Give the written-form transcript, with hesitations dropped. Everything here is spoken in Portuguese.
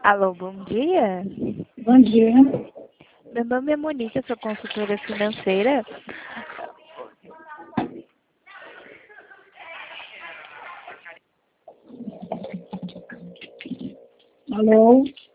Alô, bom dia. Bom dia. Meu nome é Monique, eu sou consultora financeira. Alô?